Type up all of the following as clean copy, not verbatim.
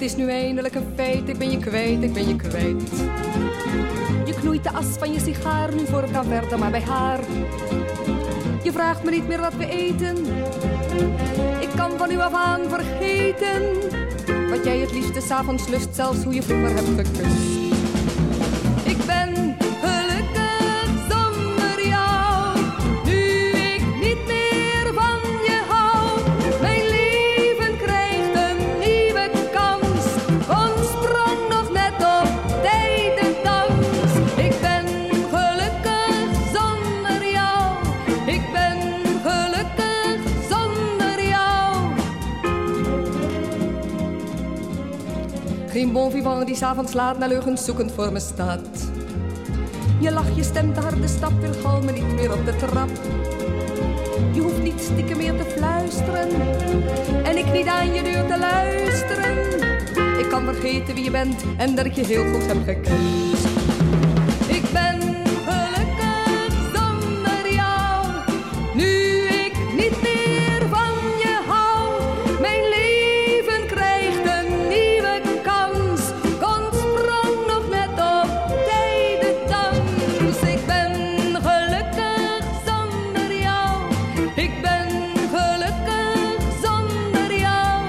is nu eindelijk een feit, ik ben je kwijt, ik ben je kwijt. Je knoeit de as van je sigaar, nu voor kan verder maar bij haar. Je vraagt me niet meer wat we eten, ik kan van u af aan vergeten wat jij het liefste 's avonds lust, zelfs hoe je vroeger hebt gekust. Ik ben gelukkig zonder jou, nu ik niet meer van je hou. Mijn leven krijgt een nieuwe kans, kom sprong nog net op tijd en dans. Ik ben gelukkig zonder jou, ik ben gelukkig zonder jou. Geen bon vivant die 's avonds laat naar leugens zoekend voor me staat. Je lach, je stem, de harde stap, wil galmen niet meer op de trap. Je hoeft niet stiekem meer te fluisteren en ik niet aan je deur te luisteren. Ik kan vergeten wie je bent en dat ik je heel goed heb gekend. Ik ben gelukkig zonder jou, nu ik niet meer van je hou. Mijn leven krijgt een nieuwe kans, kon sprong nog net op tijd de dans. Ik ben gelukkig zonder jou, ik ben gelukkig zonder jou.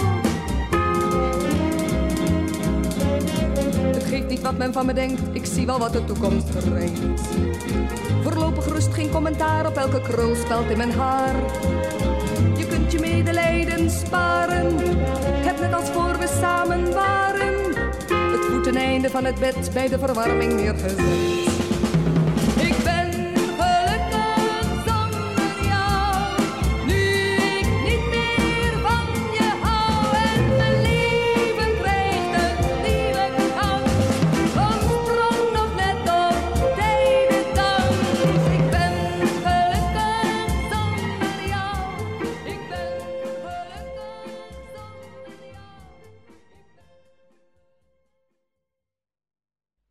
Het geeft niet wat men van me denkt, ik zie wel wat de toekomst brengt. Voorlopig rust, geen commentaar op elke krulspeld in mijn haar. Je kunt je medelijden sparen, ik heb net als voor we samen waren het voeteneinde van het bed bij de verwarming neergezet.